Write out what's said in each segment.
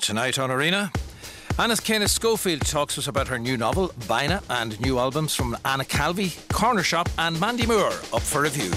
Tonight on Arena, Anna Kenneth Schofield talks to us about her new novel, Baina, and new albums from Anna Calvi, Corner Shop and Mandy Moore up for review.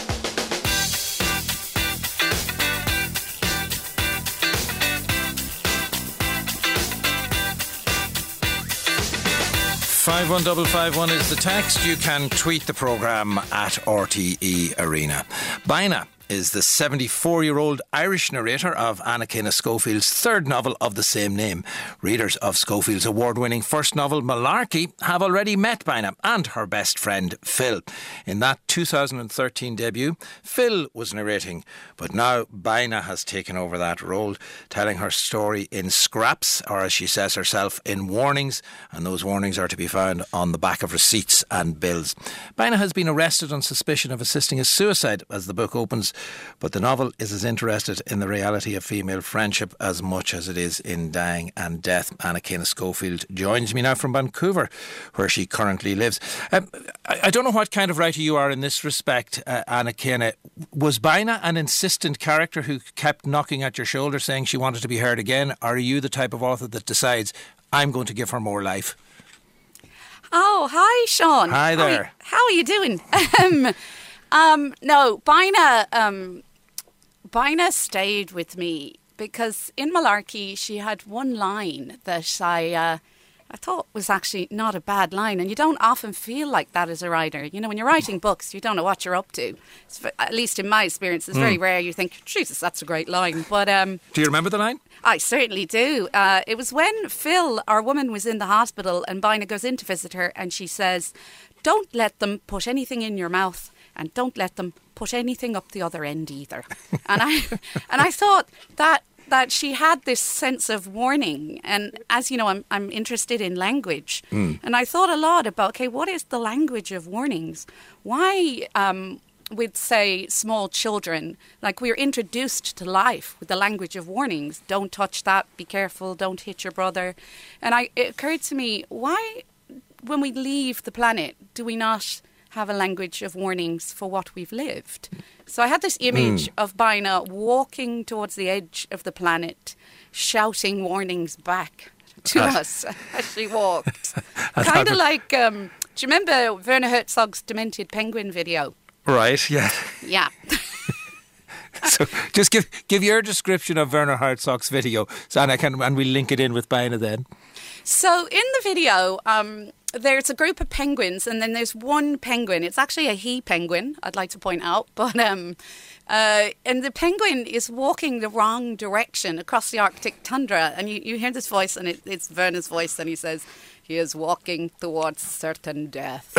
51551 is the text. You can tweet the programme at RTE Arena. Baina is the 74-year-old Irish narrator of Anna Kenneth Schofield's third novel of the same name. Readers of Schofield's award-winning first novel, Malarkey, have already met Baina and her best friend, Phil. In that 2013 debut, Phil was narrating, but now Baina has taken over that role, telling her story in scraps, or as she says herself, in warnings, and those warnings are to be found on the back of receipts and bills. Baina has been arrested on suspicion of assisting a suicide as the book opens, but the novel is as interested in the reality of female friendship as much as it is in dying and death. Anna Kenneth Schofield joins me now from Vancouver, where she currently lives. I don't know what kind of writer you are in this respect, Anna Kenneth. Was Baina an insistent character who kept knocking at your shoulder saying she wanted to be heard again, or are you the type of author that decides, I'm going to give her more life? Oh, hi, Sean. Hi there. How are you doing? No, Baina stayed with me because in Malarkey she had one line that I thought was actually not a bad line, and you don't often feel like that as a writer. You know, when you're writing books, you don't know what you're up to. At least in my experience, it's very rare you think, Jesus, that's a great line. But do you remember the line? I certainly do. It was when Phil, our woman, was in the hospital and Baina goes in to visit her and she says, don't let them put anything in your mouth and don't let them put anything up the other end either. And I thought that she had this sense of warning. And as you know, I'm interested in language. And I thought a lot about, okay, what is the language of warnings? Why, with, say, small children, like we're introduced to life with the language of warnings. Don't touch that, be careful, don't hit your brother. And it occurred to me, why, when we leave the planet, do we not have a language of warnings for what we've lived? So I had this image of Baina walking towards the edge of the planet, shouting warnings back to us as she walked. Kind of like, do you remember Werner Herzog's Demented Penguin video? Right, yeah. Yeah. So just give your description of Werner Herzog's video, so and we'll link it in with Baina then. So in the video, there's a group of penguins and then there's one penguin. It's actually a he penguin, I'd like to point out. But and the penguin is walking the wrong direction across the Arctic tundra. And you hear this voice, and it's Werner's voice, and he says, he is walking towards certain death.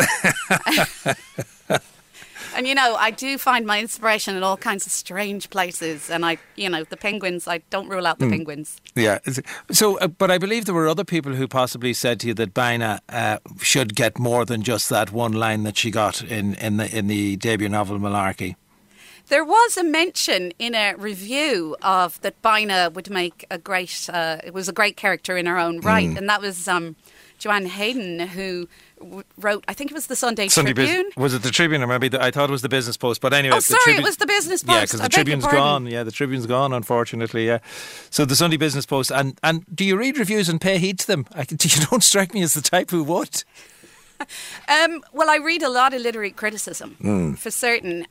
And, you know, I do find my inspiration in all kinds of strange places. And the penguins, I don't rule out the penguins. Yeah. So, but I believe there were other people who possibly said to you that Baina should get more than just that one line that she got in the debut novel Malarkey. There was a mention in a review of that Baina would make it was a great character in her own right. And that was Joanne Hayden, who wrote, I think it was the Sunday Tribune. Was it the Tribune, or maybe I thought it was the Business Post, but anyway. Oh, sorry, it was the Business Post. Yeah, because the Tribune's gone. Yeah, the Tribune's gone, unfortunately, yeah. So the Sunday Business Post. And do you read reviews and pay heed to them? You don't strike me as the type who would. Well, I read a lot of literary criticism, for certain.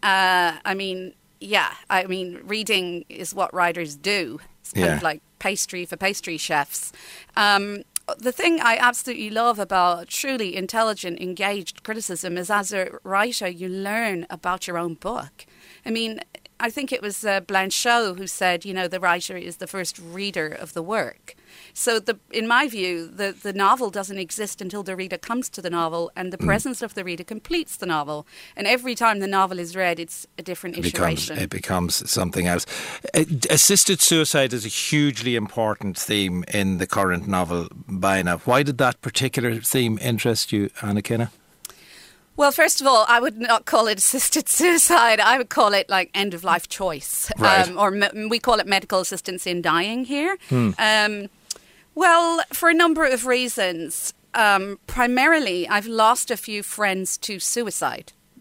Reading is what writers do. It's kind of like pastry for pastry chefs. The thing I absolutely love about truly intelligent, engaged criticism is as a writer, you learn about your own book. I mean, I think it was Blanchot who said, you know, the writer is the first reader of the work. So in my view, the novel doesn't exist until the reader comes to the novel, and the presence of the reader completes the novel. And every time the novel is read, it's a different iteration. It becomes something else. Assisted suicide is a hugely important theme in the current novel, Baina. Why did that particular theme interest you, Anna Kenneth? Well, first of all, I would not call it assisted suicide. I would call it like end-of-life choice. Right. We call it medical assistance in dying here. Well, for a number of reasons. Primarily, I've lost a few friends to suicide,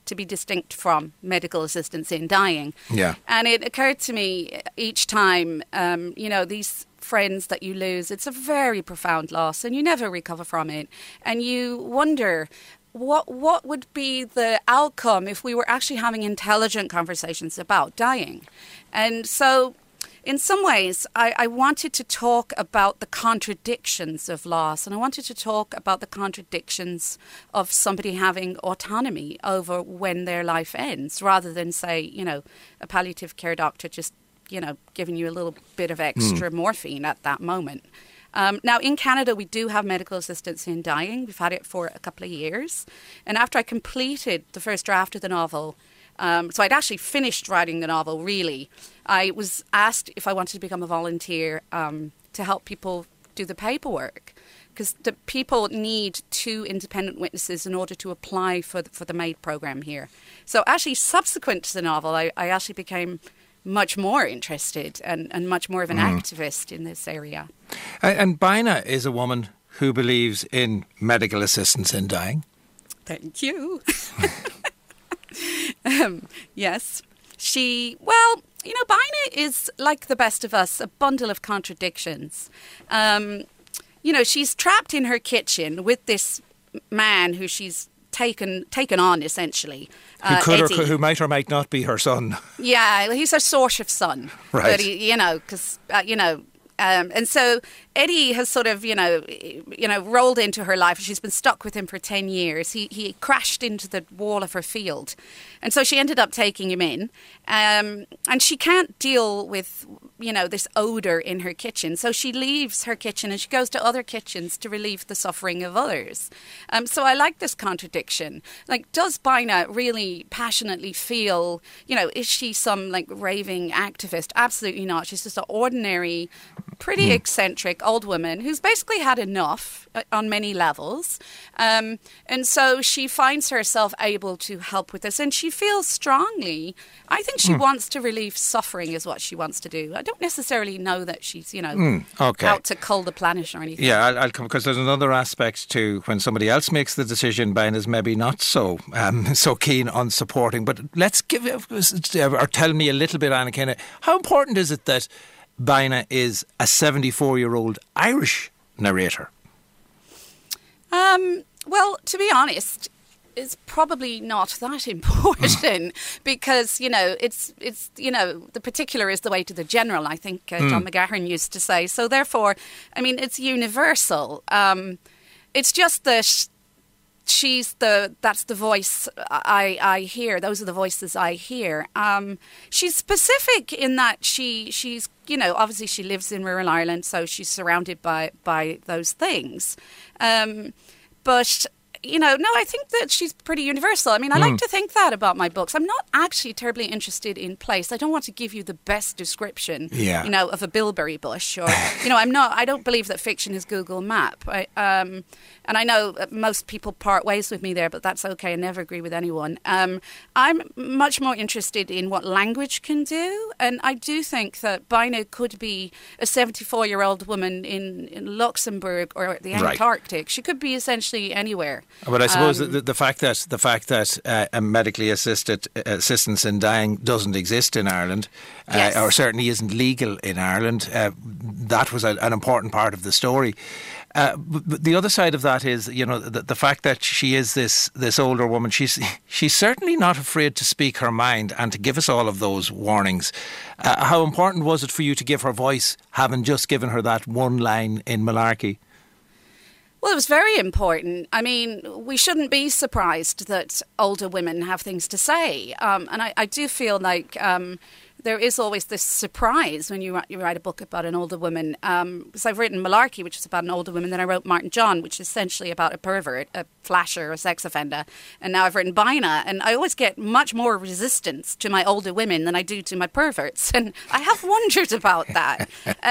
to be distinct from medical assistance in dying. Yeah. And it occurred to me each time, these friends that you lose, it's a very profound loss and you never recover from it. And you wonder, what would be the outcome if we were actually having intelligent conversations about dying? And so in some ways, I wanted to talk about the contradictions of loss, and I wanted to talk about the contradictions of somebody having autonomy over when their life ends, rather than say, a palliative care doctor just, giving you a little bit of extra morphine at that moment. Now, in Canada, we do have medical assistance in dying. We've had it for a couple of years. And after I completed the first draft of the novel, so I'd actually finished writing the novel, really, I was asked if I wanted to become a volunteer to help people do the paperwork, because the people need 2 independent witnesses in order to apply for the MAID program here. So actually, subsequent to the novel, I actually became much more interested and much more of an activist in this area. And Baina is a woman who believes in medical assistance in dying. Thank you. Yes. Baina is, like the best of us, a bundle of contradictions. She's trapped in her kitchen with this man who she's taken on, essentially. Who might or might not be her son. Yeah, he's her sort of son. Right. But and so Eddie has sort of, rolled into her life. She's been stuck with him for 10 years. He crashed into the wall of her field. And so she ended up taking him in. And she can't deal with, this odour in her kitchen. So she leaves her kitchen and she goes to other kitchens to relieve the suffering of others. So I like this contradiction. Like, does Baina really passionately feel, is she some raving activist? Absolutely not. She's just an ordinary, pretty eccentric old woman who's basically had enough on many levels. And so she finds herself able to help with this. And she feels strongly, I think she wants to relieve suffering is what she wants to do. I don't necessarily know that she's, out to cull the planet or anything. Yeah, I'll come, because there's another aspect to when somebody else makes the decision, Baina's maybe not so keen on supporting. But let's tell me a little bit, Anna, how important is it that Baina is a 74-year-old Irish narrator? Well, to be honest, it's probably not that important because, it's the particular is the way to the general, I think John McGahern used to say. So therefore, it's universal. It's just that that's the voice I hear. Those are the voices I hear. She's specific in that she's, obviously she lives in rural Ireland, so she's surrounded by those things. But no, I think that she's pretty universal. I like to think that about my books. I'm not actually terribly interested in place. I don't want to give you the best description, of a bilberry bush, or, I don't believe that fiction is Google Map. And I know most people part ways with me there, but that's okay. I never agree with anyone. I'm much more interested in what language can do. And I do think that Baina could be a 74-year-old woman in Luxembourg or the Antarctic. Right. She could be essentially anywhere. But I suppose the fact that a medically assisted assistance in dying doesn't exist in Ireland, yes, or certainly isn't legal in Ireland, that was an important part of the story. But the other side of that is, the fact that she is this older woman. She's certainly not afraid to speak her mind and to give us all of those warnings. How important was it for you to give her voice, having just given her that one line in Malarkey? Well, it was very important. We shouldn't be surprised that older women have things to say. And I do feel like there is always this surprise when you write a book about an older woman. Because I've written Malarkey, which is about an older woman. Then I wrote Martin John, which is essentially about a pervert, a flasher, a sex offender. And now I've written Baina. And I always get much more resistance to my older women than I do to my perverts. And I have wondered about that.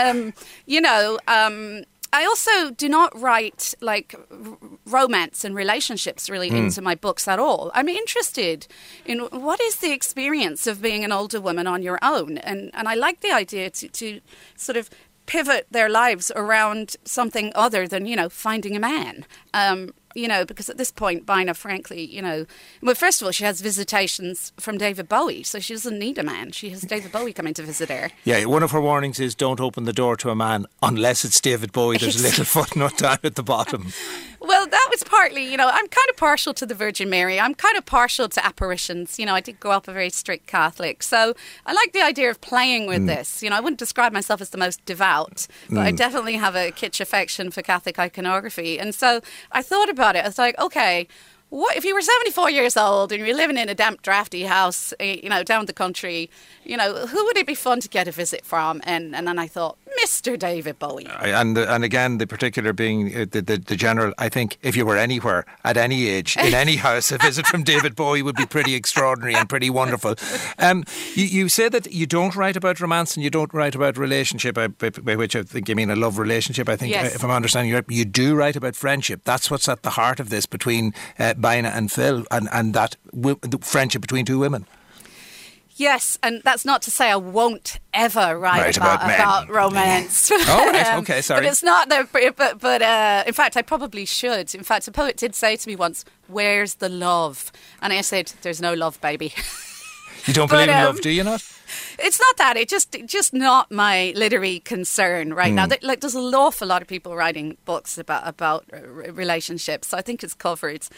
I also do not write romance and relationships really into my books at all. I'm interested in what is the experience of being an older woman on your own. And I like the idea to sort of pivot their lives around something other than, finding a man. because at this point, Bina, frankly, well, first of all, she has visitations from David Bowie, so she doesn't need a man. She has David Bowie coming to visit her. Yeah, one of her warnings is don't open the door to a man unless it's David Bowie. There's a little footnote down at the bottom. Well, that was partly, I'm kind of partial to the Virgin Mary. I'm kind of partial to apparitions. I did grow up a very strict Catholic. So I like the idea of playing with this. I wouldn't describe myself as the most devout, but I definitely have a kitsch affection for Catholic iconography. And so I thought about it. I was like, okay, what if you were 74 years old and you're living in a damp, drafty house, down the country, who would it be fun to get a visit from? And then I thought, Mr. David Bowie. And again, the particular being the general, I think if you were anywhere, at any age, in any house, a visit from David Bowie would be pretty extraordinary and pretty wonderful. You say that you don't write about romance and you don't write about relationship, by which I think you mean a love relationship, I think, yes. If I'm understanding you do write about friendship. That's what's at the heart of this between Bina and Phil, and that the friendship between two women. Yes, and that's not to say I won't ever write about romance. Oh, right, okay, sorry. But it's not. But in fact, I probably should. In fact, a poet did say to me once, "Where's the love?" And I said, "There's no love, baby." You don't believe in love, do you not? It's not that. It's just not my literary concern right now. There's an awful lot of people writing books about relationships. So I think it's covered.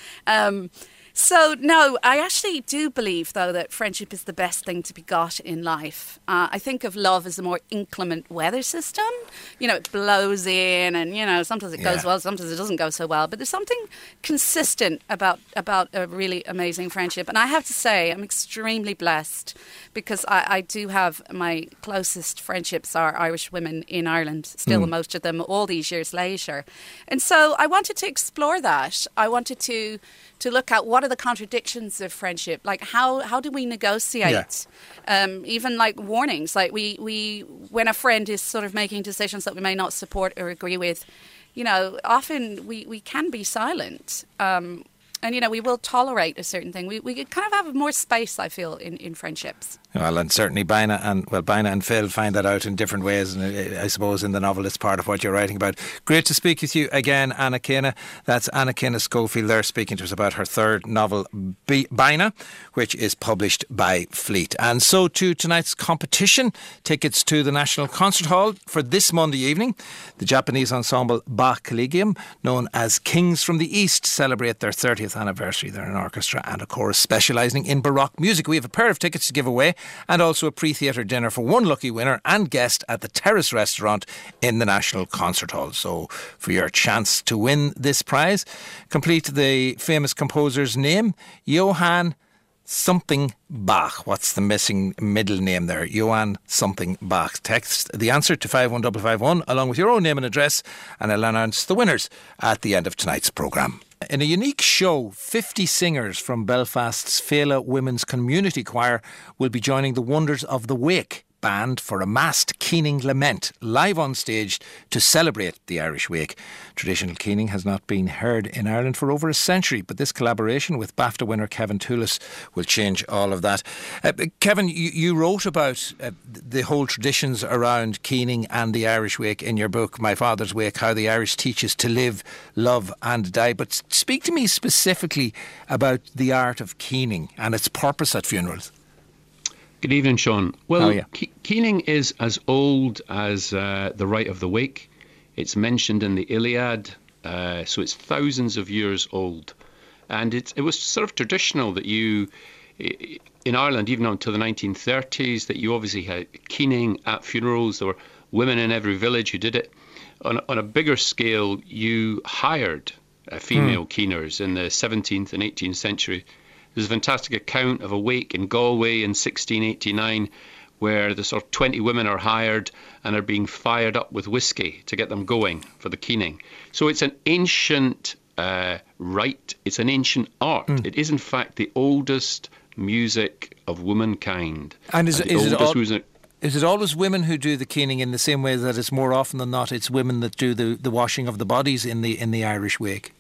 So, no, I actually do believe, though, that friendship is the best thing to be got in life. I think of love as a more inclement weather system. It blows in and, sometimes it goes well, sometimes it doesn't go so well. But there's something consistent about a really amazing friendship. And I have to say, I'm extremely blessed because I do have my closest friendships are Irish women in Ireland, still most of them all these years later. And so I wanted to explore that. I wanted to look at what are the contradictions of friendship, like how do we negotiate, even like warnings, like we when a friend is sort of making decisions that we may not support or agree with, often we can be silent, and we will tolerate a certain thing. We kind of have more space, I feel, in friendships. Well, and certainly Bina and Phil find that out in different ways, and I suppose in the novel it's part of what you're writing about. Great to speak with you again, Anna Kena. That's Anna Kena Schofield there speaking to us about her third novel, Bina, which is published by Fleet. And so to tonight's competition, tickets to the National Concert Hall for this Monday evening. The Japanese ensemble Bach Collegium, known as Kings from the East, celebrate their 30th anniversary. They're an orchestra and a chorus specialising in Baroque music. We have a pair of tickets to give away, and also a pre-theatre dinner for one lucky winner and guest at the Terrace Restaurant in the National Concert Hall. So for your chance to win this prize, complete the famous composer's name, Johann something Bach. What's the missing middle name there? Johann something Bach. Text the answer to 51551 along with your own name and address, and I'll announce the winners at the end of tonight's programme. In a unique show, 50 singers from Belfast's Féile Women's Community Choir will be joining the Wonders of the Wake band for a massed keening lament live on stage to celebrate the Irish Wake. Traditional keening has not been heard in Ireland for over a century, but this collaboration with BAFTA winner Kevin Toulis will change all of that. Kevin, you wrote about the whole traditions around keening and the Irish Wake in your book, My Father's Wake, How the Irish Teach Us to Live, Love and Die. But speak to me specifically about the art of keening and its purpose at funerals. Good evening, Sean. Well, keening is as old as the rite of the wake. It's mentioned in the Iliad, so it's thousands of years old. And it was sort of traditional that you, in Ireland, even until the 1930s, that you obviously had keening at funerals. There were women in every village who did it. On a bigger scale, you hired female keeners in the 17th and 18th century. There's a fantastic account of a wake in Galway in 1689 where the sort of 20 women are hired and are being fired up with whiskey to get them going for the keening. So it's an ancient rite. It's an ancient art. It is, in fact, the oldest music of womankind. And is it always women who do the keening in the same way that it's more often than not it's women that do the washing of the bodies in the Irish wake?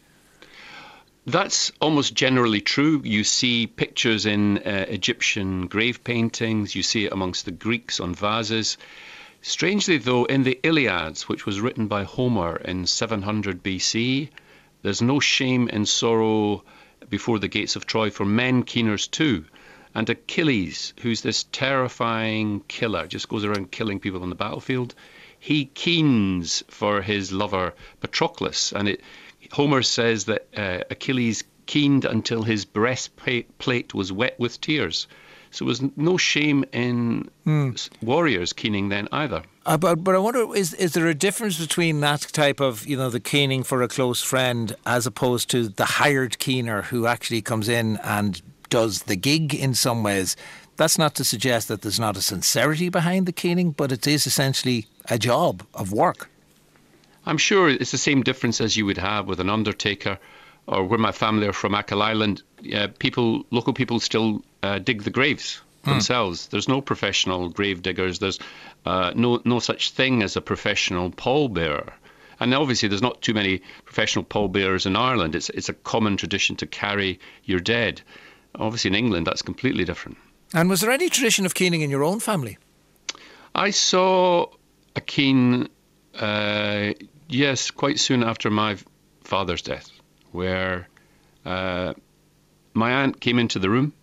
That's almost generally true. You see pictures in Egyptian grave paintings. You see it amongst the Greeks on vases. Strangely, though, in the Iliads, which was written by Homer in 700 BC, There's no shame in sorrow before the gates of Troy for men keeners too. And Achilles, who's this terrifying killer, just goes around killing people on the battlefield, he keens for his lover Patroclus. And Homer says that Achilles keened until his breastplate was wet with tears. So there was no shame in warriors keening then either. But I wonder, is there a difference between that type of, the keening for a close friend as opposed to the hired keener who actually comes in and does the gig in some ways? That's not to suggest that there's not a sincerity behind the keening, but it is essentially a job of work. I'm sure it's the same difference as you would have with an undertaker, or where my family are from, Achill Island. Local people still dig the graves themselves. There's no professional grave diggers. There's no such thing as a professional pallbearer. And obviously there's not too many professional pallbearers in Ireland. It's a common tradition to carry your dead. Obviously in England that's completely different. And was there any tradition of keening in your own family? I saw a keen, yes, quite soon after my father's death, where my aunt came into the room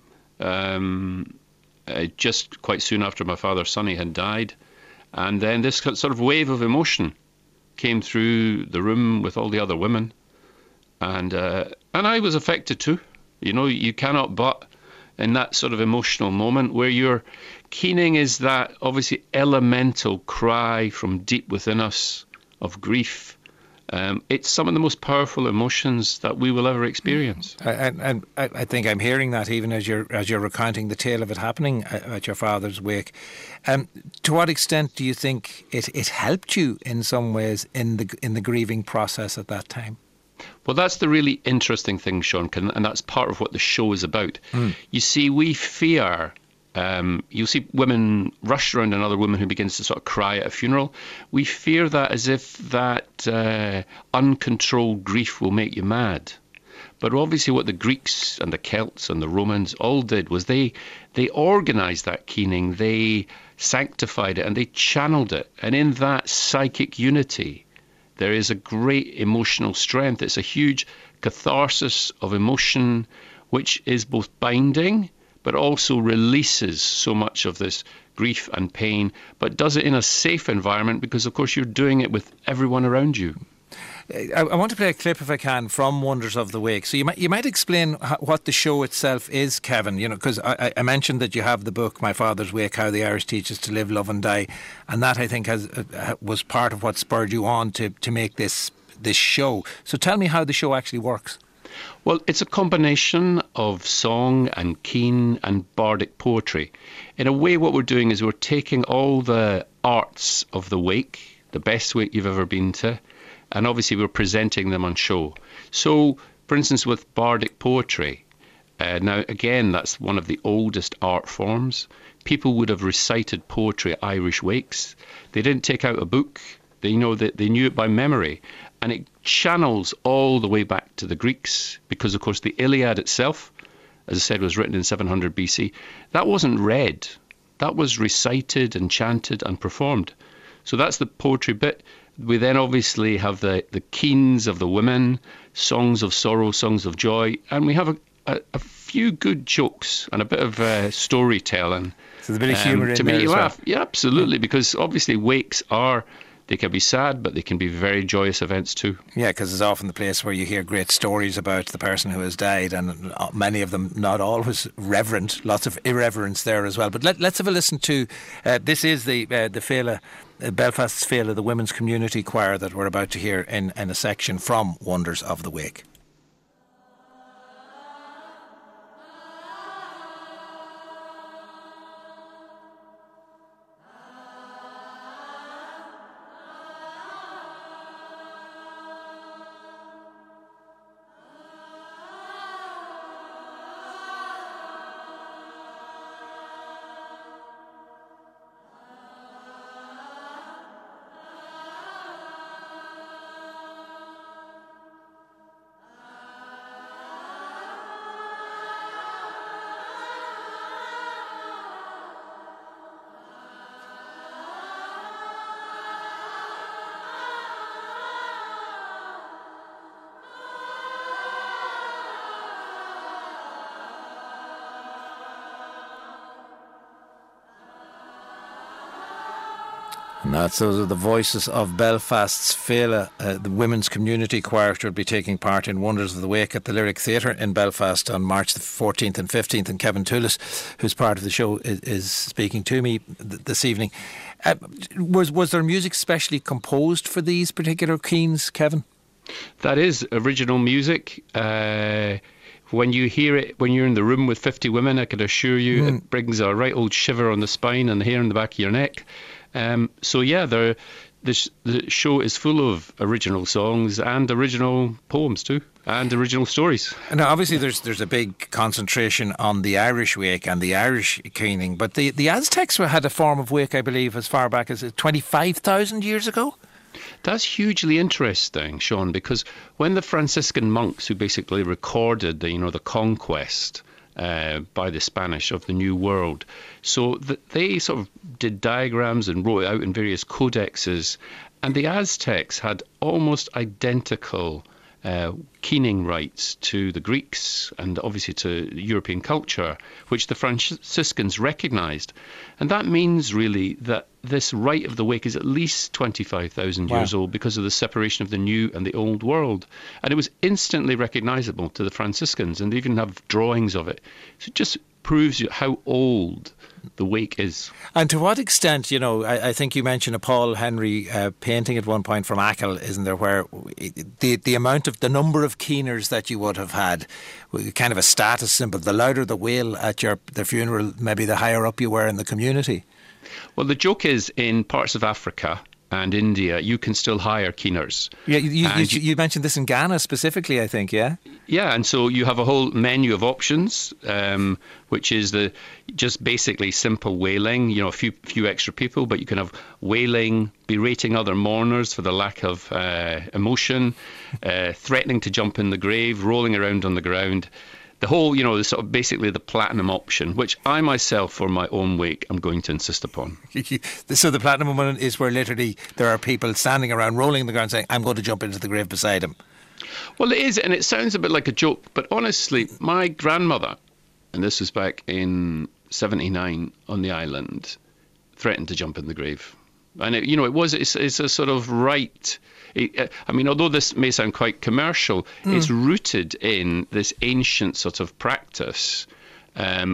just quite soon after my father Sonny had died, and then this sort of wave of emotion came through the room with all the other women, and I was affected too. You cannot but, in that sort of emotional moment where you're keening, is that obviously elemental cry from deep within us of grief. It's some of the most powerful emotions that we will ever experience. And I think I'm hearing that even as you're recounting the tale of it happening at your father's wake. To what extent do you think it helped you in some ways in the grieving process at that time? Well, that's the really interesting thing, Sean, and that's part of what the show is about. You see, we fear. You'll see women rush around another woman who begins to sort of cry at a funeral. We fear that as if that uncontrolled grief will make you mad. But obviously what the Greeks and the Celts and the Romans all did was they organised that keening, they sanctified it and they channeled it. And in that psychic unity, there is a great emotional strength. It's a huge catharsis of emotion, which is both binding, but also releases so much of this grief and pain, but does it in a safe environment because, of course, you're doing it with everyone around you. I want to play a clip, if I can, from Wonders of the Wake. So you might explain what the show itself is, Kevin, because I mentioned that you have the book, My Father's Wake, How the Irish Teach Us to Live, Love and Die, and that, I think, was part of what spurred you on to make this show. So tell me how the show actually works. Well, it's a combination of song and keen and bardic poetry. In a way, what we're doing is we're taking all the arts of the wake, the best wake you've ever been to, and obviously we're presenting them on show. So, for instance, with bardic poetry, now again, that's one of the oldest art forms. People would have recited poetry at Irish wakes. They didn't take out a book. They knew it by memory. And it channels all the way back to the Greeks because, of course, the Iliad itself, as I said, was written in 700 BC. That wasn't read. That was recited and chanted and performed. So that's the poetry bit. We then obviously have the keens of the women, songs of sorrow, songs of joy, and we have a few good jokes and a bit of storytelling. So there's a bit of humour in there to make you laugh. Well. Yeah, absolutely, because obviously wakes they can be sad, but they can be very joyous events too. Yeah, because it's often the place where you hear great stories about the person who has died, and many of them not always reverent, lots of irreverence there as well. But let's have a listen to, this is the Féile, Belfast's Féile, the Women's Community Choir that we're about to hear in a section from Wonders of the Wake. Those are the voices of Belfast's Féile, the women's community choir, which will be taking part in Wonders of the Wake at the Lyric Theatre in Belfast on March the 14th and 15th. And Kevin Tullis, who's part of the show, is speaking to me this evening. Was there music specially composed for these particular keens, Kevin? That is original music. When you hear it, when you're in the room with 50 women, I can assure you it brings a right old shiver on the spine and the hair on the back of your neck. The show is full of original songs and original poems too, and original stories. Now, obviously, there's a big concentration on the Irish wake and the Irish keening, but the Aztecs had a form of wake, I believe, as far back as 25,000 years ago. That's hugely interesting, Sean, because when the Franciscan monks who basically recorded the conquest by the Spanish of the New World, so they sort of did diagrams and wrote it out in various codexes, and the Aztecs had almost identical keening rites to the Greeks and obviously to European culture, which the Franciscans recognised. And that means really that this rite of the wake is at least 25,000 years old because of the separation of the new and the old world. And it was instantly recognisable to the Franciscans, and they even have drawings of it. So it just proves you how old the wake is. And to what extent, I think you mentioned a Paul Henry painting at one point from Achill, isn't there, where the amount of the number of keeners that you would have had, kind of a status symbol. The louder the wail at the funeral, maybe the higher up you were in the community. Well, the joke is in parts of Africa and India, you can still hire keeners. Yeah, you mentioned this in Ghana specifically, I think, yeah? Yeah, and so you have a whole menu of options, which is just basically simple wailing, a few extra people, but you can have wailing, berating other mourners for the lack of emotion, threatening to jump in the grave, rolling around on the ground. The whole, sort of basically the platinum option, which I myself, for my own wake, am going to insist upon. So the platinum one is where literally there are people standing around rolling on the ground saying, I'm going to jump into the grave beside him. Well, it is, and it sounds a bit like a joke, but honestly, my grandmother, and this was back in 79 on the island, threatened to jump in the grave. And it's a sort of right. Although this may sound quite commercial, it's rooted in this ancient sort of practice. And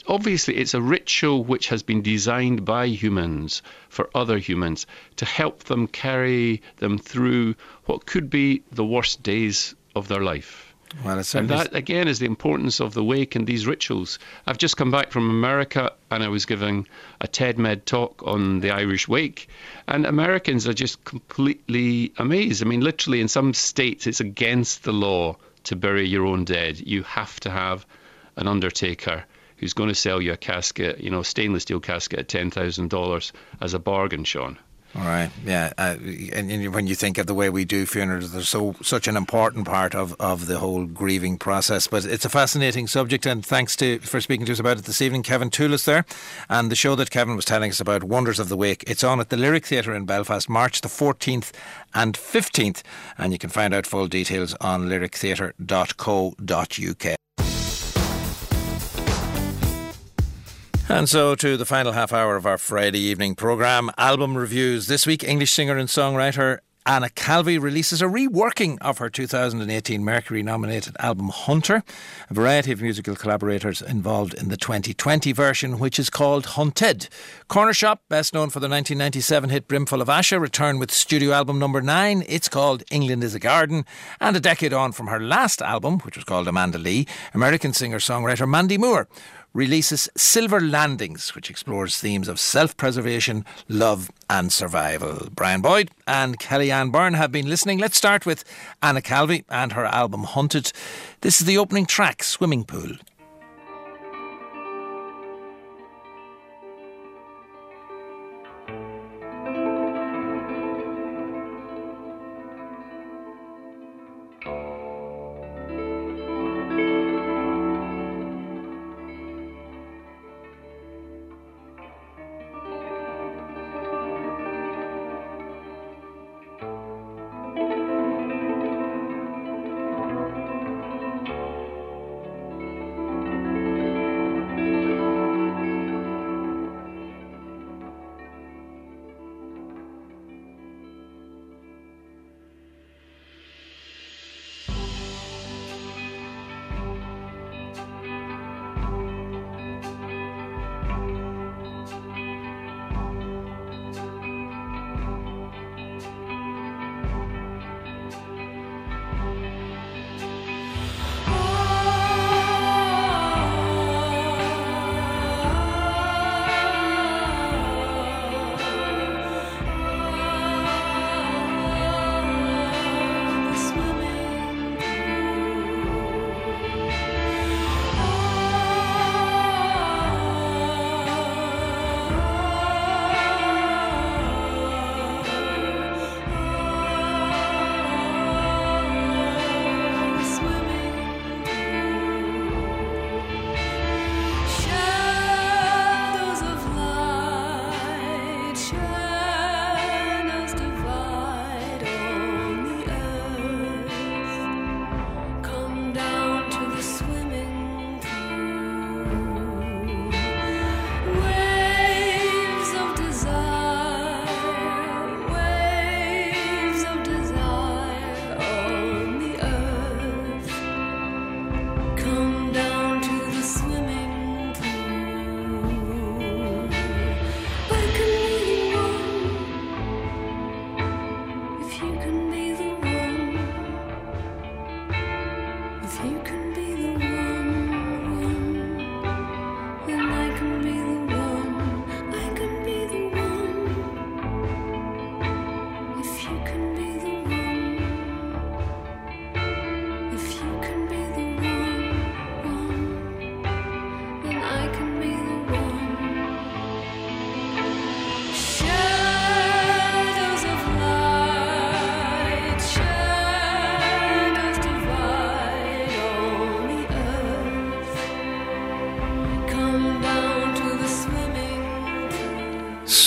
it's a ritual which has been designed by humans for other humans to help them carry them through what could be the worst days of their life. Well, and that, again, is the importance of the wake and these rituals. I've just come back from America, and I was giving a TED-Med talk on the Irish wake, and Americans are just completely amazed. I mean, literally, in some states, it's against the law to bury your own dead. You have to have an undertaker who's going to sell you a casket, stainless steel casket at $10,000 as a bargain, Sean. All right, yeah, and when you think of the way we do funerals, they're such an important part of the whole grieving process. But it's a fascinating subject, and thanks for speaking to us about it this evening, Kevin Tullis there. And the show that Kevin was telling us about, Wonders of the Wake, it's on at the Lyric Theatre in Belfast, March the 14th and 15th, and you can find out full details on lyrictheatre.co.uk. And so to the final half hour of our Friday evening programme, album reviews. This week, English singer and songwriter Anna Calvi releases a reworking of her 2018 Mercury-nominated album Hunter. A variety of musical collaborators involved in the 2020 version, which is called Hunted. Corner Shop, best known for the 1997 hit Brimful of Asha, return with studio album number 9. It's called England is a Garden. And a decade on from her last album, which was called Amanda Lee, American singer-songwriter Mandy Moore releases Silver Landings, which explores themes of self-preservation, love and survival. Brian Boyd and Kellyanne Byrne have been listening. Let's start with Anna Calvi and her album Hunted. This is the opening track, Swimming Pool.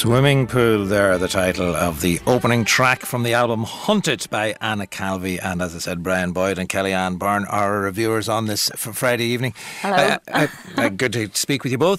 Swimming Pool there, the title of the opening track from the album Hunted by Anna Calvi. And as I said, Brian Boyd and Kellyanne Byrne are our reviewers on this for Friday evening. Hello. Good to speak with you both.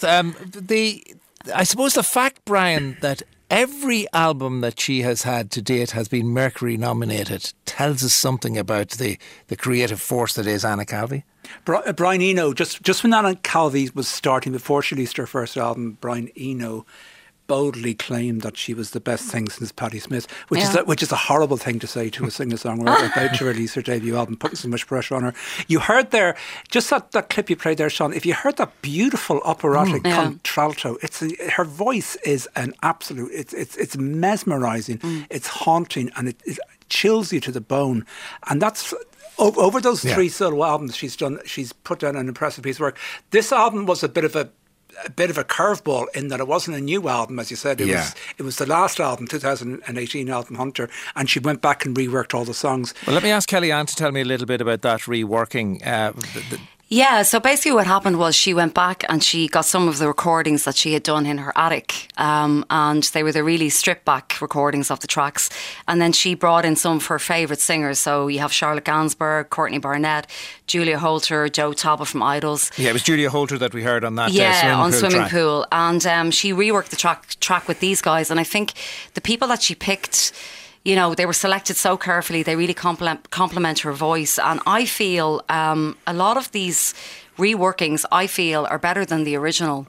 I suppose the fact, Brian, that every album that she has had to date has been Mercury nominated tells us something about the creative force that is Anna Calvi. Brian Eno, just when Anna Calvi was starting, before she released her first album, Brian Eno boldly claimed that she was the best thing since Patti Smith, which is a horrible thing to say to a singer-songwriter about to release her debut album, putting so much pressure on her. You heard there, just that clip you played there, Sean, if you heard that beautiful operatic contralto, her voice is an absolute, it's mesmerising, it's haunting, and it chills you to the bone. And that's... Over those three solo albums she's put down an impressive piece of work. This album was a bit of a curveball in that it wasn't a new album, as you said. It was the last album, 2018 album Hunter, and she went back and reworked all the songs. Well, let me ask Kellyanne to tell me a little bit about that reworking. Yeah, so basically what happened was she went back and she got some of the recordings that she had done in her attic, and they were the really stripped back recordings of the tracks, and then she brought in some of her favourite singers. So you have Charlotte Gainsbourg, Courtney Barnett, Julia Holter, Joe Talbot from Idols. Yeah, it was Julia Holter that we heard on that Swimming Pool. And she reworked the track with these guys, and I think the people that she picked, you know, they were selected so carefully. They really complement her voice. And I feel a lot of these reworkings, I feel, are better than the original.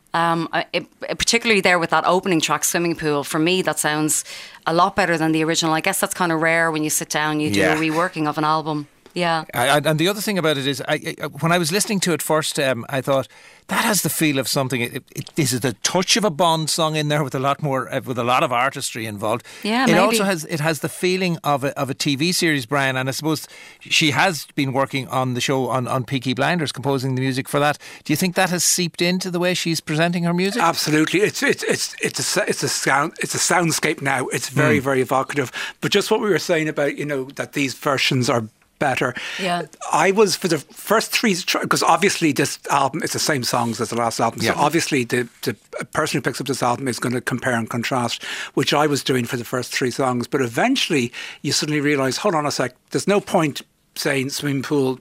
Particularly there with that opening track, Swimming Pool. For me, that sounds a lot better than the original. I guess that's kind of rare when you sit down, you do a reworking of an album. Yeah. And the other thing about it is, when I was listening to it first, I thought, that has the feel of something. This is the touch of a Bond song in there with a lot of artistry involved. Yeah, it also has the feeling of a TV series, Brian. And I suppose she has been working on the show on Peaky Blinders, composing the music for that. Do you think that has seeped into the way she's presenting her music? Absolutely. It's a soundscape now. It's very very evocative. But just what we were saying about, you know, that these versions are better. Yeah. I was, for the first three, because obviously this album is the same songs as the last album, so obviously the person who picks up this album is going to compare and contrast, which I was doing for the first three songs. But eventually you suddenly realise, hold on a sec, there's no point saying Swimming Pool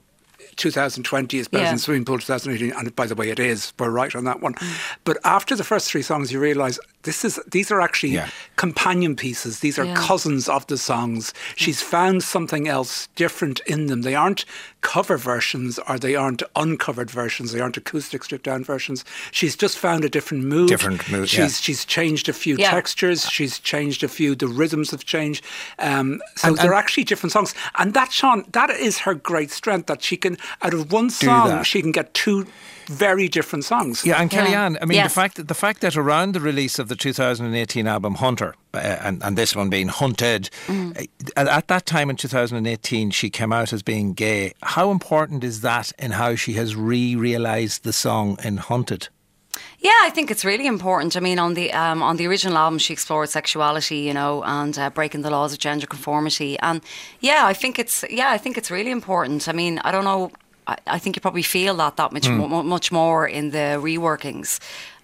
2020 is better than Swimming Pool 2018, and by the way, it is. We're right on that one. But after the first three songs, you realise these are actually companion pieces. These are cousins of the songs. She's found something else different in them. They aren't cover versions, or they aren't uncovered versions. They aren't acoustic stripped down versions. She's just found a different mood. She's changed a few textures. She's changed a few. The rhythms have changed. So they're actually different songs. And that, Sean, that is her great strength, that she can, out of one song, she can get two very different songs. Yeah, and Kellyanne, I mean, the fact that around the release of the 2018 album Hunter, and this one being Hunted, at that time in 2018 she came out as being gay. How important is that in how she has realised the song in Hunted? Yeah, I think it's really important. I mean, on the original album, she explored sexuality, you know, and breaking the laws of gender conformity. And I think it's really important. I mean, I don't know. I think you probably feel that much more in the reworkings.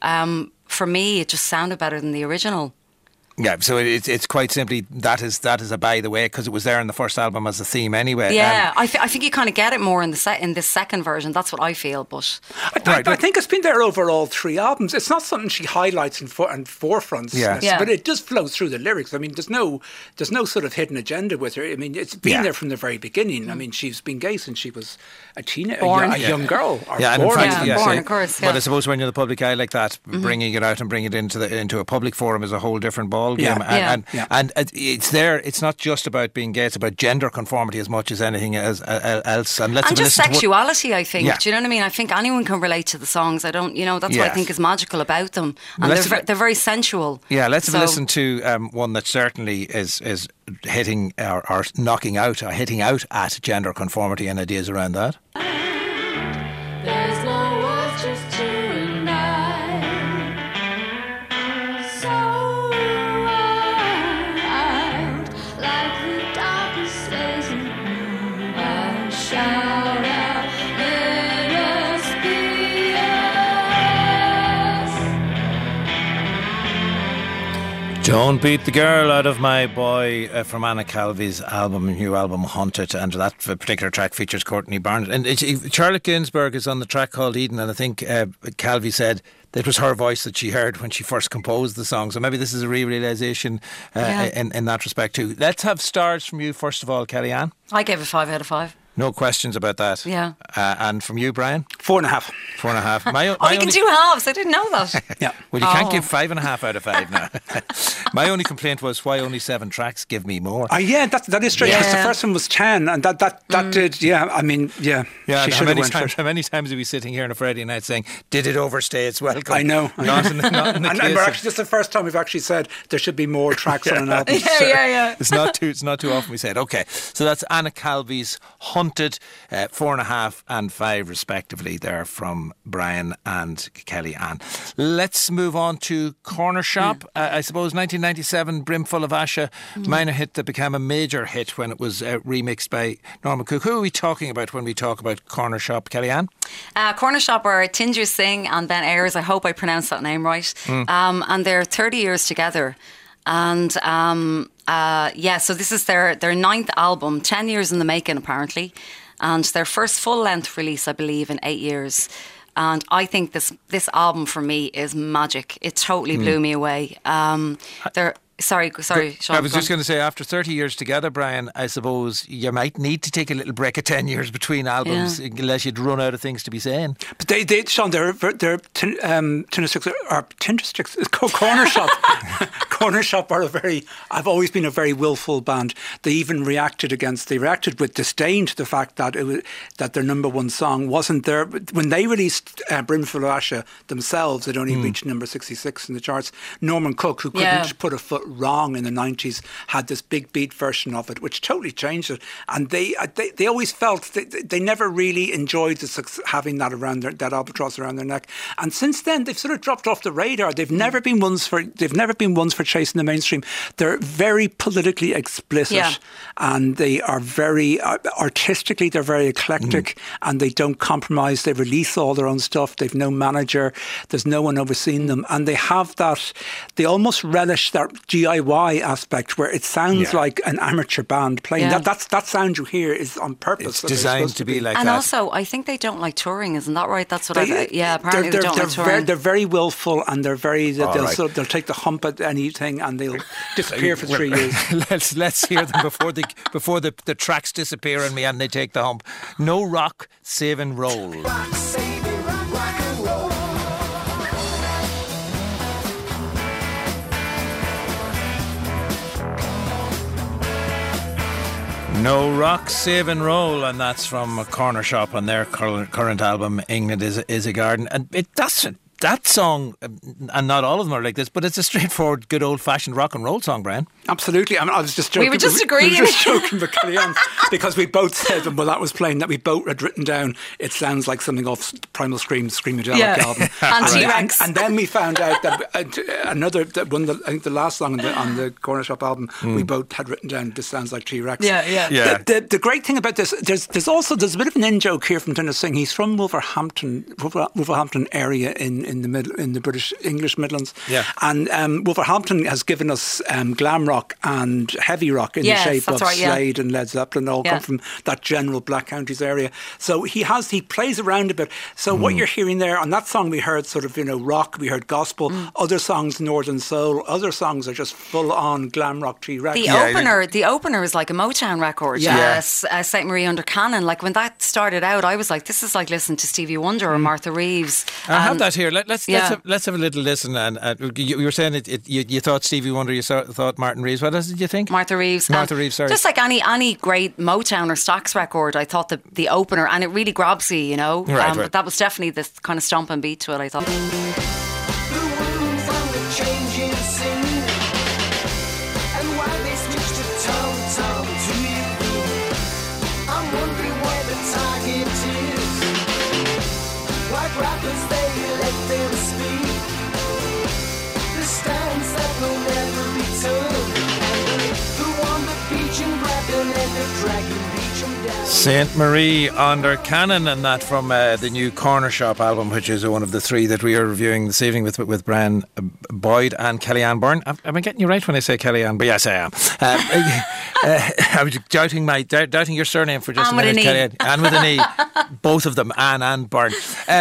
For me, it just sounded better than the original. Yeah, so it's quite simply that is a by the way, because it was there in the first album as a theme anyway. Yeah, I think you kind of get it more in this second version. That's what I feel. But I think it's been there over all three albums. It's not something she highlights and forefronts, but it just flows through the lyrics. I mean, there's no sort of hidden agenda with her. I mean, it's been there from the very beginning. I mean, she's been gay since she was a teenager, a young girl. Born, of course. But I suppose when you're the public eye like that, bringing it out and bringing it into a public forum is a whole different ball game. And it's there. It's not just about being gay. It's about gender conformity as much as anything else. And just sexuality. I think. Do you know what I mean? I think anyone can relate to the songs. That's what I think is magical about them. And they're very sensual. Yeah, let's have a listen to one that certainly is hitting or knocking out or hitting out at gender conformity and ideas around that. There's no words, just you and I. So wild, like the darkest days of night. I shout out, let us be us. Don't Beat the Girl Out of My Boy from Anna Calvi's new album Haunted, and that particular track features Courtney Barnett. And Charlotte Gainsbourg is on the track called Eden, and I think Calvi said that it was her voice that she heard when she first composed the song. So maybe this is a re-realisation in that respect too. Let's have stars from you first of all, Kellyanne. I gave it 5 out of 5. No questions about that. Yeah. And from you, Brian? 4.5. 4.5. You can do halves. I didn't know that. Yeah. Well, you can't give 5.5 out of 5 now. My only complaint was, why only 7 tracks? Give me more. Yeah, that is strange. Because the first one was 10, and that did. Yeah, I mean, yeah. Yeah. She How many times are we sitting here on a Friday night saying, "Did it overstay its welcome"? I know. Not in the and we're actually, this is the first time we've actually said there should be more tracks on an album. Yeah. It's not too often we say it. Okay, so that's Anna Calvi's Haunted, 4.5 and 5 respectively there from Brian and Kellyanne. Let's move on to Corner Shop. I suppose 1997, Brimful of Asha, minor hit that became a major hit when it was remixed by Norman Cook. Who are we talking about when we talk about Corner Shop, Kellyanne? Corner Shop are Tinger Singh and Ben Ayres. I hope I pronounced that name right. And they're 30 years together. And so this is their 9th album, 10 years in the making apparently, and their first full-length release, I believe, in 8 years. And I think this album for me is magic. It totally blew me away. Sorry, Sean. I was just going to say, after 30 years together, Brian, I suppose you might need to take a little break of 10 years between albums, unless you'd run out of things to be saying. But they Sean, they're Corner Shop. Corner Shop are I've always been a very willful band. They reacted with disdain to the fact that that their number one song wasn't there. When they released Brimful of Asha themselves, it only reached number 66 in the charts. Norman Cook, who couldn't put a foot wrong in the 90s, had this big beat version of it, which totally changed it. And they always felt they never really enjoyed having that around that albatross around their neck. And since then, they've sort of dropped off the radar. They've never been ones for chasing the mainstream. They're very politically explicit, and they are very artistically. They're very eclectic, and they don't compromise. They release all their own stuff. They've no manager. There's no one overseeing them, and they have that. They almost relish that DIY aspect where it sounds like an amateur band playing. That sound you hear is on purpose. It's designed to be like and that. And also, I think they don't like touring, isn't that right? That's what apparently they don't like touring. They're very willful, and they're very. They'll take the hump at anything, and they'll disappear for 3 years. Let's hear them before the tracks disappear on me and they take the hump. No rock, save and roll. Rock, save and rock and roll. No rock, save and roll, and that's from Corner Shop on their current album England is a Garden. And it doesn't. That song, and not all of them are like this, but it's a straightforward, good old-fashioned rock and roll song, Brian. Absolutely. I mean, I was just joking. We were just agreeing. We were just joking with Kellyanne because we both said, well, that was playing, that we both had written down, it sounds like something off Primal Scream's Screamadelic album. And T-Rex. And then we found out that I think the last song on the Corner Shop album, we both had written down, this sounds like T-Rex. Yeah. The great thing about this, there's a bit of an in-joke here from Tinger Singh. He's from Wolverhampton area in the British English Midlands. Yeah. And Wolverhampton has given us glam rock and heavy rock in the shape of Slade and Led Zeppelin, all come from that general Black Counties area. So he plays around a bit. So what you're hearing there on that song, we heard sort of, rock, we heard gospel, other songs Northern Soul, other songs are just full on glam rock T-Rex. The opener is like a Motown record. Yes, St. Marie Under Cannon. Like when that started out, I was like, this is like listening to Stevie Wonder or Martha Reeves. I have that here. Let's have a little listen. And you were saying you thought Stevie Wonder, you thought Martin Reeves. What else did you think? Martha Reeves. Sorry. Just like any great Motown or Stax record, I thought the opener, and it really grabs you, Right. But that was definitely this kind of stomping beat to it, I thought. The wounds on the changing scene, and why they switched to tom to you. I'm wondering where the target is. Like rappers, they let them speak. The stands that will never be turned. The one that beach and grab them and the dragon beach them down. Saint Marie under Cannon, and that from the new Corner Shop album, which is one of the three that we are reviewing this evening with Brian Boyd and Kellyanne Byrne. Am I getting you right when I say Kellyanne? But yes, I am. I was doubting your surname for just a minute, Kellyanne. Anne with an E. Both of them, Anne and Byrne.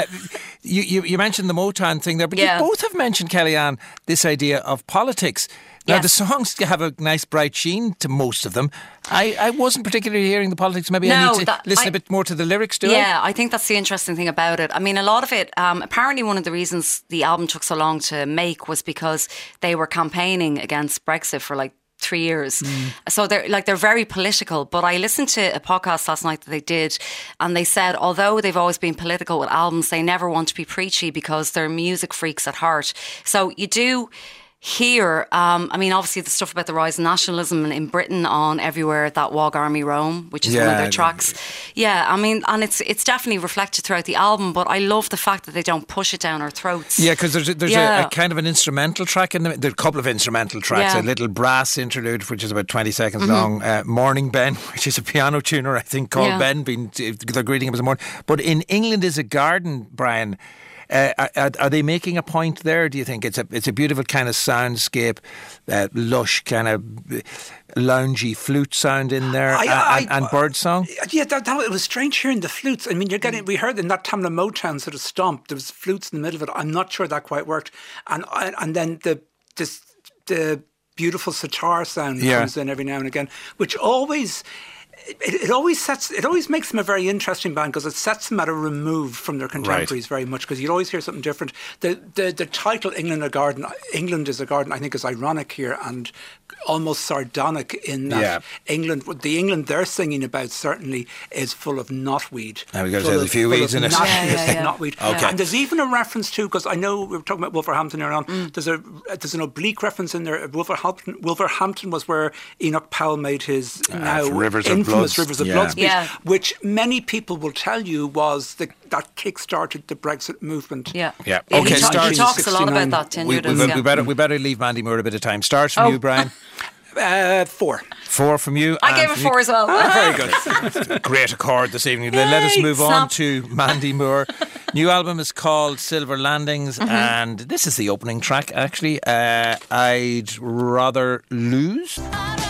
You mentioned the Motown thing there, but you both have mentioned, Kellyanne, this idea of politics. Now, the songs have a nice bright sheen to most of them. I wasn't particularly hearing the politics. Maybe I need to listen a bit more to the lyrics, do I? Yeah, I think that's the interesting thing about it. I mean, a lot of it, apparently one of the reasons the album took so long to make was because they were campaigning against Brexit for like 3 years. So they're very political. But I listened to a podcast last night that they did, and they said although they've always been political with albums, they never want to be preachy because they're music freaks at heart. So you do hear, I mean, obviously the stuff about the rise of nationalism in Britain on Everywhere That Wog Army Roam, which is one of their tracks. Yeah, I mean, and it's definitely reflected throughout the album, but I love the fact that they don't push it down our throats. Yeah, because there's a kind of an instrumental track in there are a couple of instrumental tracks, a little brass interlude, which is about 20 seconds long, Morning Ben, which is a piano tuner, I think, called Ben, they're greeting him as a morning. But in England is a Garden, Brian, are they making a point there? Do you think it's a beautiful kind of soundscape, lush kind of loungy flute sound in there, and bird song? Yeah, it was strange hearing the flutes. I mean, we heard in that Tamla Motown sort of stomp, there was flutes in the middle of it. I'm not sure that quite worked, and then the beautiful sitar sound comes in every now and again, which always. It always makes them a very interesting band because it sets them at a remove from their contemporaries very much, because you'd always hear something different. The title England is a Garden, I think, is ironic here and almost sardonic in that the England they're singing about certainly is full of knotweed. We've got to say a few weeds in it. Knotweed. Okay. And there's even a reference to, because I know we were talking about Wolverhampton earlier on, there's an oblique reference in there. Wolverhampton was where Enoch Powell made his infamous Rivers of Blood speech, which many people will tell you was that kick-started the Brexit movement. Yeah. Okay, he talks a lot about that. We better leave Mandy Moore a bit of time. Stars from you, Brian. 4. 4 from you. I gave it 4 as well. Very good. Great accord this evening. Let us move on to Mandy Moore. New album is called Silver Landings, and this is the opening track, actually. I'd Rather Lose.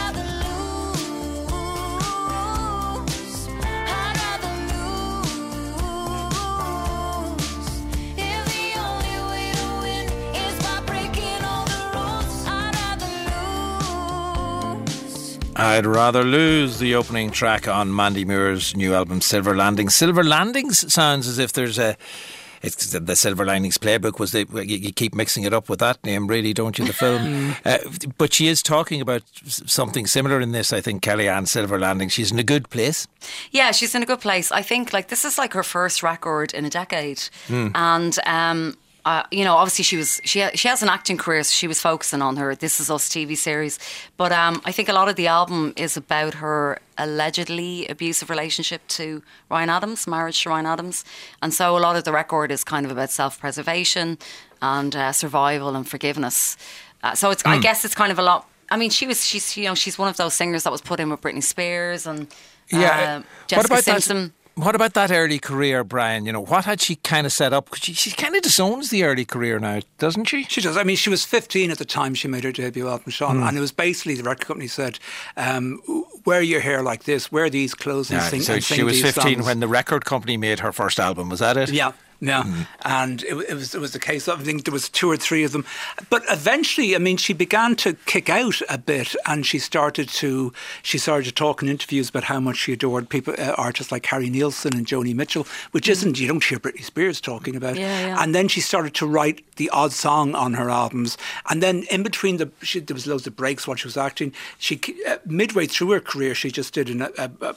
I'd Rather Lose, the opening track on Mandy Moore's new album Silver Landings. Silver Landings sounds as if there's it's the Silver Linings Playbook was you keep mixing it up with that name, really, don't you, the film? But she is talking about something similar in this, I think, Kellyanne, Silver Landings. She's in a good place. Yeah, she's in a good place. I think this is like her first record in a decade. And obviously she has an acting career, so she was focusing on her This Is Us TV series. But I think a lot of the album is about her allegedly abusive relationship to Ryan Adams, marriage to Ryan Adams. And so a lot of the record is kind of about self-preservation and survival and forgiveness. So it's I guess it's kind of a lot. I mean, she's one of those singers that was put in with Britney Spears and Jessica Simpson. What about that early career, Brian? What had she kind of set up? She kind of disowns the early career now, doesn't she? She does. I mean, she was 15 at the time she made her debut album, Sean, and it was basically the record company said, wear your hair like this, wear these clothes and sing. So she was 15 when the record company made her first album, was that it? Yeah. Yeah, and it was the case of, I think there was 2 or 3 of them. But eventually, I mean, she began to kick out a bit, and she started to talk in interviews about how much she adored artists like Harry Nilsson and Joni Mitchell, which you don't hear Britney Spears talking about. Yeah. And then she started to write the odd song on her albums. And then in between, there was loads of breaks while she was acting. She midway through her career, she just did a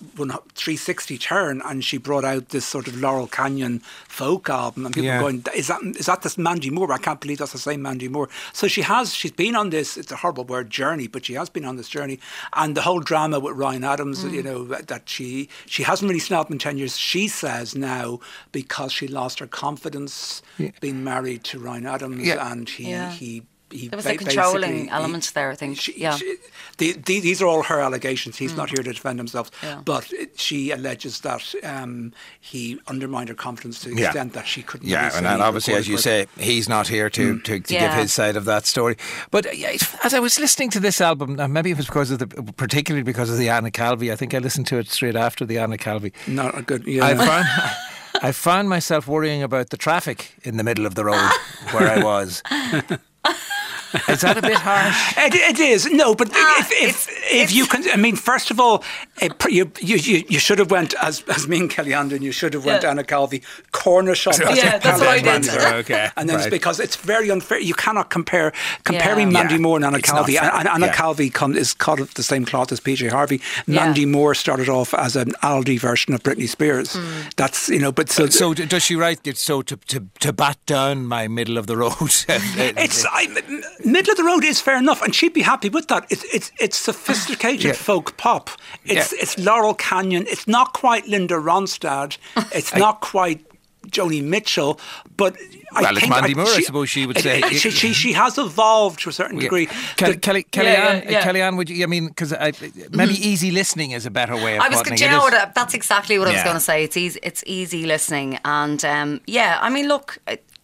360 turn, and she brought out this sort of Laurel Canyon folk album, and people were going, is that this Mandy Moore? I can't believe that's the same Mandy Moore. So she's been on this, it's a horrible word, journey, but she has been on this journey. And the whole drama with Ryan Adams, that she hasn't really snapped in 10 years, she says now, because she lost her confidence being married to Ryan Adams, and he there was a controlling element there, I think. These are all her allegations. He's not here to defend himself. But she alleges that he undermined her confidence to the extent that she couldn't. Yeah, and obviously, as you say, he's not here to give his side of that story. But as I was listening to this album, maybe it was particularly because of the Anna Calvi. I think I listened to it straight after the Anna Calvi. Not a good. Yeah. I found myself worrying about the traffic in the middle of the road where I was. Is that a bit harsh? It is. No, but if you can, I mean, first of all, you should have went as me and Kellyanne did. You should have went Anna Calvi corner shop. That's what I did. Okay, and then it's because it's very unfair. You cannot comparing Mandy Moore and Anna Calvi. Anna Calvi is cut of the same cloth as PJ Harvey. Mandy Moore started off as an Aldi version of Britney Spears. That's but so does she write it to bat down my middle of the road? Middle of the road is fair enough, and she'd be happy with that. It's sophisticated folk pop. It's Laurel Canyon. It's not quite Linda Ronstadt. It's not quite Joni Mitchell, but I think it's Mandy Moore, I suppose she would say. She has evolved to a certain degree. Kellyanne, would you? I mean, because maybe easy listening is a better way of putting it. That's exactly what I was going to say. It's easy listening, and I mean, look.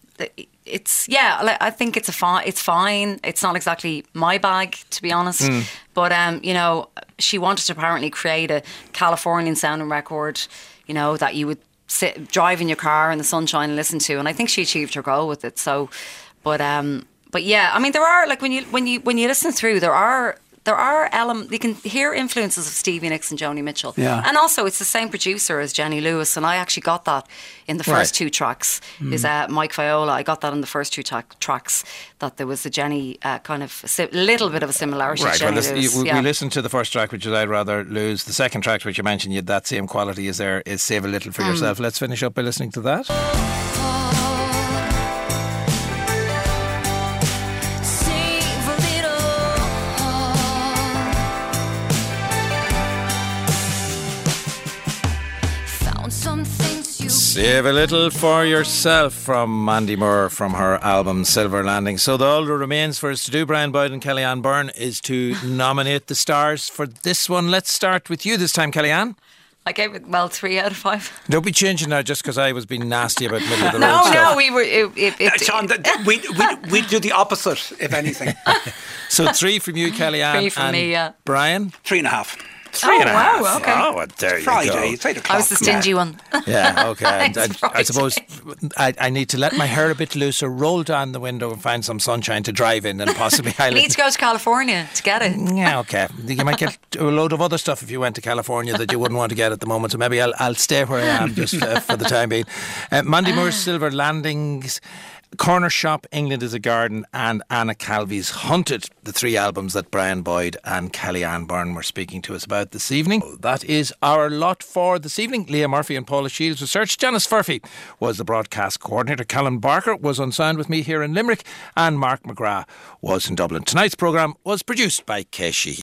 I think it's fine. It's not exactly my bag, to be honest. But she wanted to apparently create a Californian sounding record, that you would drive in your car in the sunshine and listen to. And I think she achieved her goal with it. So, but yeah, I mean, there are when you listen through, there are elements, you can hear influences of Stevie Nicks and Joni Mitchell. And also it's the same producer as Jenny Lewis, and I actually got that in the first two tracks. Is Mike Viola. I got that in the first two tracks, that there was a Jenny kind of little bit of a similarity to Jenny Lewis. We listened to the first track, which is I'd Rather Lose. The second track, which you mentioned, you had that same quality, is Save a Little for Yourself. Let's finish up by listening to that. Save a Little for Yourself from Mandy Moore from her album Silver Landing. So all that remains for us to do, Brian Boyd and Kellyanne Byrne, is to nominate the stars for this one. Let's start with you this time, Kellyanne. I gave it 3 out of 5. Don't be changing now just because I was being nasty about middle of the road stuff. No, we were. Sean, we do the opposite, if anything. So 3 from you, Kellyanne. 3 from me, yeah. Brian? 3.5. 3.5. Wow, okay. Oh, well, there you Friday, go. it's 8 o'clock. I was the stingy one. Yeah, okay. I suppose I need to let my hair a bit looser, roll down the window and find some sunshine to drive in, and possibly You need to go to California to get it. Yeah, okay. You might get a load of other stuff if you went to California that you wouldn't want to get at the moment, so maybe I'll stay where I am just for the time being. Mandy Moore's Silver Landings, Corner Shop, England is a Garden, and Anna Calvi's Hunted, the 3 albums that Brian Boyd and Kellyanne Byrne were speaking to us about this evening. That is our lot for this evening. Leah Murphy and Paula Shields researched. Janice Furphy was the broadcast coordinator. Callum Barker was on sound with me here in Limerick, and Mark McGrath was in Dublin. Tonight's programme was produced by Kay Sheehy.